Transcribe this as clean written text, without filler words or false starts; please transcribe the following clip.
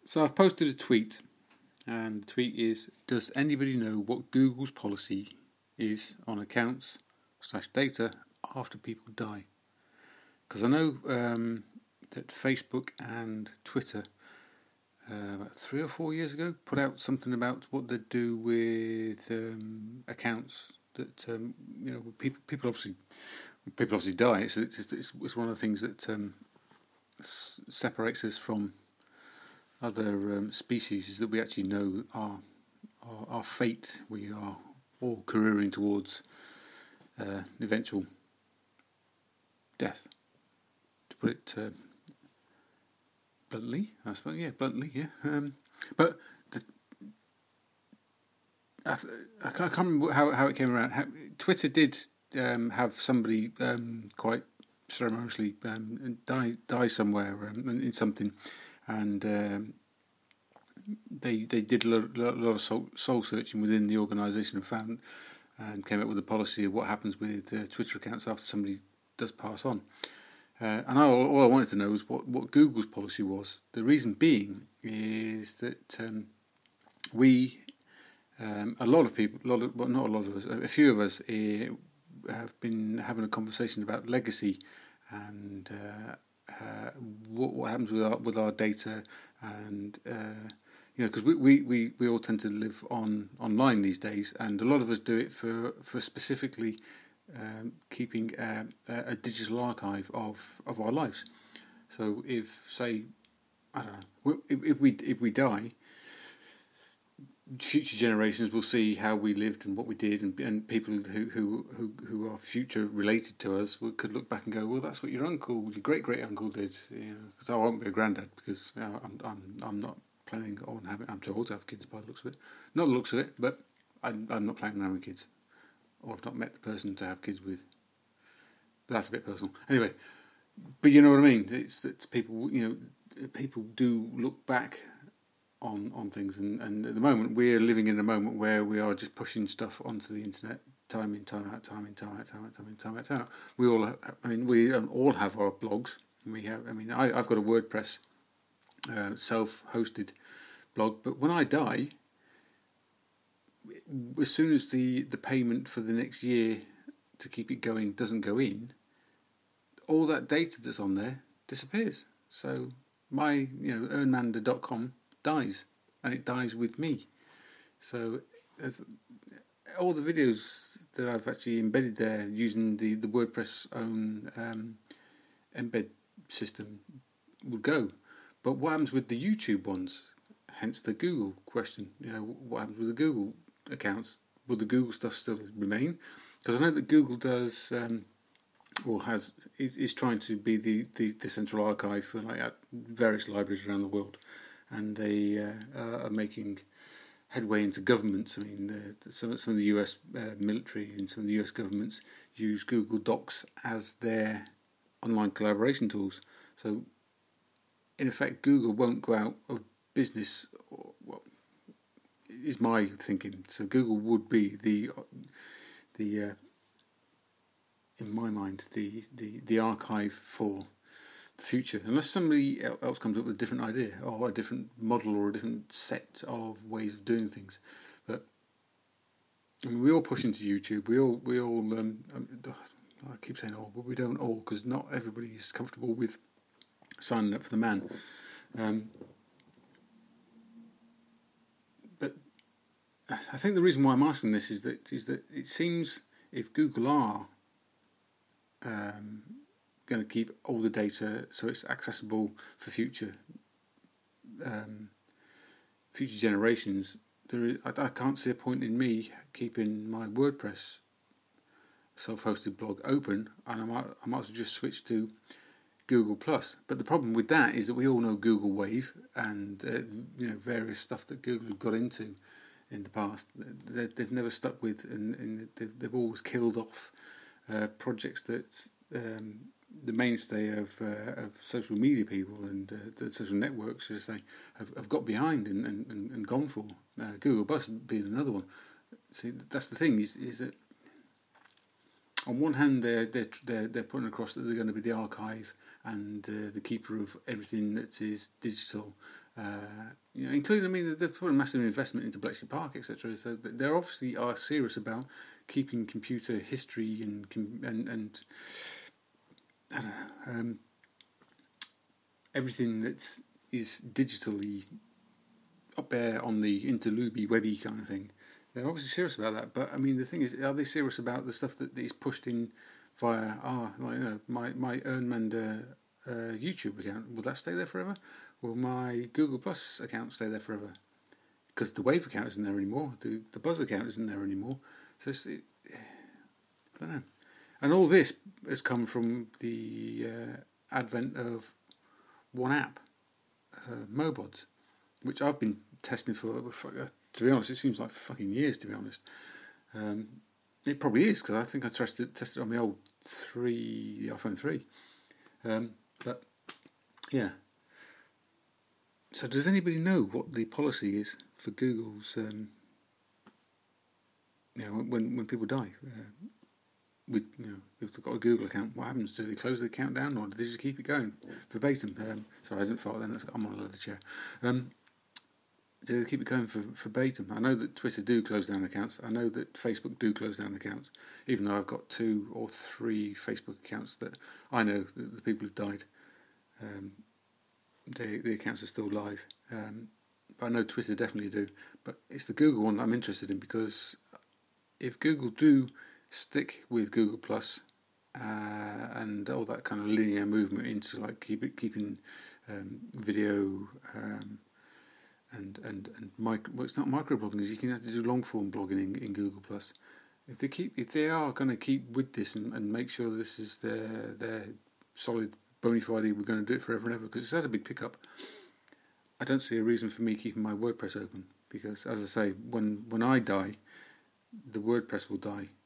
So I've posted a tweet, and the tweet is: does anybody know what Google's policy is on accounts/data after people die? Because I know that Facebook and Twitter, about 3 or 4 years ago, put out something about what they do with accounts that people obviously die. It's one of the things that separates us from other species, is that we actually know our fate. We are all careering towards eventual death, to put it bluntly, I suppose. Yeah, bluntly, yeah. But I can't remember how it came around. Twitter did have somebody quite ceremoniously die somewhere in something, and they did a lot of soul searching within the organisation and found and came up with a policy of what happens with Twitter accounts after somebody does pass on. And all I wanted to know was what Google's policy was. The reason being is that a lot of people, well, not a lot of us, a few of us have been having a conversation about legacy and what happens with our data, and because we all tend to live online these days, and a lot of us do it for specifically keeping a digital archive of our lives. So if, say, I don't know, if we die, future generations will see how we lived and what we did, and people who are future related to us could look back and go, well, that's what your great uncle did. Because I won't be a granddad, because I'm not planning on having. I'm too old to have kids by the looks of it. Not the looks of it, but I'm not planning on having kids, or I've not met the person to have kids with. But that's a bit personal. Anyway, but you know what I mean. It's people. People do look back on things, and at the moment we're living in a moment where we are just pushing stuff onto the internet, time in, time out. We all have our blogs. I've got a WordPress self-hosted blog, but when I die, as soon as the payment for the next year to keep it going doesn't go in, all that data that's on there disappears. So my earnmanda.com dies, and it dies with me. So all the videos that I've actually embedded there using the WordPress own embed system would go. But what happens with the YouTube ones? Hence the Google question. What happens with the Google accounts? Will the Google stuff still remain? Because I know that Google does is trying to be the central archive for various libraries around the world, and they are making headway into governments. Some of the US military and some of the US governments use Google Docs as their online collaboration tools. So, in effect, Google won't go out of business, is my thinking. So Google would be the in my mind, the archive for the future, unless somebody else comes up with a different idea or a different model or a different set of ways of doing things. But we all push into YouTube. We all. I keep saying all, but we don't all, because not everybody is comfortable with signing up for the man. But I think the reason why I'm asking this is that it seems if Google are going to keep all the data so it's accessible for future generations, I can't see a point in me keeping my WordPress self-hosted blog open, and I might as well just switch to Google Plus. But the problem with that is that we all know Google Wave and various stuff that Google got into in the past. They've never stuck with, and they've always killed off projects that the mainstay of social media people and the social networks, should I say, have got behind and gone for. Google Plus being another one. See, that's the thing is that on one hand they're putting across that they're going to be the archive and the keeper of everything that is digital Including, I mean, they've put a massive investment into Bletchley Park, etc. So they obviously are serious about keeping computer history and I don't know, everything that is digitally up there on the interluby webby kind of thing. They're obviously serious about that, but I mean, the thing is, are they serious about the stuff that is pushed in via my Ernmander YouTube account? Will that stay there forever? Will my Google Plus account stay there forever? Because the Wave account isn't there anymore. The Buzz account isn't there anymore. So I don't know. And all this has come from the advent of one app, Mobods, which I've been testing for. To be honest, it seems like fucking years. To be honest, it probably is because I think I tested on my old iPhone 3. But yeah. So does anybody know what the policy is for Google's? When people die, if they've got a Google account, what happens? Do they close the account down, or do they just keep it going verbatim? Sorry, I didn't fart then. I'm on a leather chair. Do they keep it going verbatim? I know that Twitter do close down accounts. I know that Facebook do close down accounts, even though I've got 2 or 3 Facebook accounts that I know that the people who died, the accounts are still live. But I know Twitter definitely do. But it's the Google one that I'm interested in, because if Google do stick with Google Plus and all that kind of linear movement into like keeping video and it's not microblogging. You can have to do long form blogging in Google Plus. If they are going to keep with this and make sure this is their solid bona fide, we're going to do it forever and ever, because it's had a big pickup. I don't see a reason for me keeping my WordPress open, because, as I say, when I die, the WordPress will die.